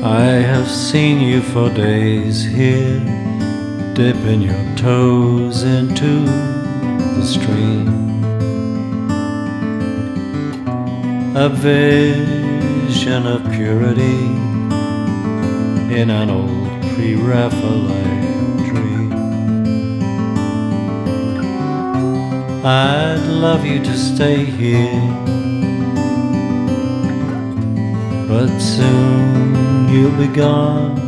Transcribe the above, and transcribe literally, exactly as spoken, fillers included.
I have seen you for days here, dipping your toes into the stream. A vision of purity in an old pre-Raphaelite dream. I'd love you to stay here, but soon you'll be gone,